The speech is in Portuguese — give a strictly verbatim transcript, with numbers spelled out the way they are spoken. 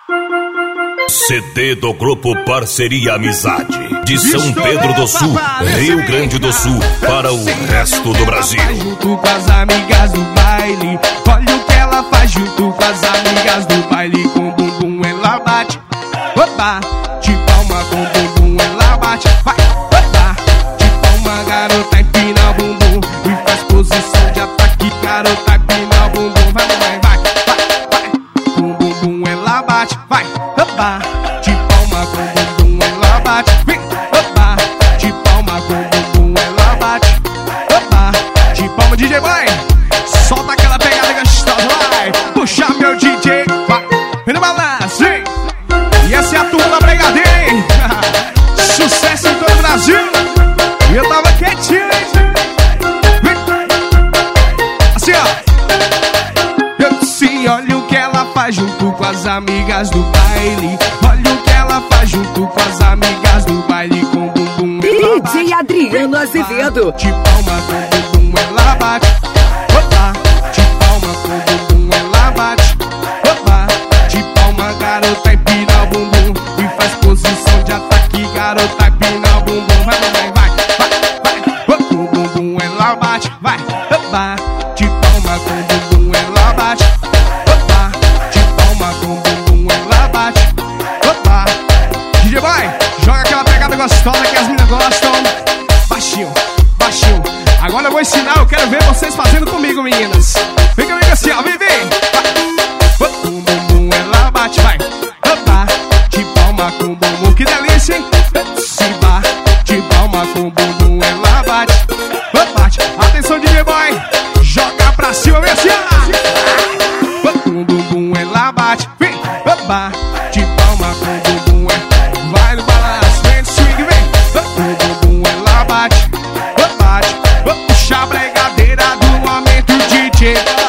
C D do Grupo Parceria Amizade, de São Pedro do Sul, Rio Grande do Sul, para o resto do Brasil. Junto com as amigas do baile, olha o que ela faz junto com as amigas do baile. Com bumbum ela bate, opa, de palma com bumbum ela bate, vai, opa, de palma garota empina o bumbum e faz posição de ataque, garota empina o bumbum, vai, vai, vai, vai, vai, com bumbum ela bate, vai, opa, de palma com bumbum ela bate, vem, opa, de palma com bumbum ela bate, opa, de palma. D J vai, solta aquela pegada gostosa, vai, puxa meu D J, vai, vem no balanço, vem. E essa é a turma da Brigadeira, hein? Sucesso em todo o Brasil. E eu tava quietinho, hein? Assim, ó. Eu disse, olha o que ela faz junto com as amigas do baile. Olha o que ela faz junto com as amigas do baile. Com bumbum ela bate, D J Adriano Azevedo. de palma com bumbum ela bate, opa, de palma com bumbum ela bate, opa, de palma garota empina o bumbum e faz posição de ataque, garota empina o bumbum, vai, vai, vai, vai, vai, com o bumbum ela bate, vai, opa, de palma com bumbum ela bate, opa, de palma com bumbum ela bate, opa. D J vai, joga aquela pegada gostosa que as meninas gostam, baixinho, baixinho. Agora eu vou ensinar, eu quero ver vocês fazendo comigo, meninas. Vem comigo assim, ó, vem, vem. Vai. Com o bumbum ela bate, vai, opa, de palma com bumbum, que delícia, hein? Se vá, de palma com bumbum ela bate, opa, atenção D J boy, joga pra cima, vem assim, ó. Com o bumbum ela bate, vem, opa, de palma com bumbum ela vai no balanço, vem no swing, vem. Com o bumbum ela bate, opa, puxa a bregadeira do aumento D J.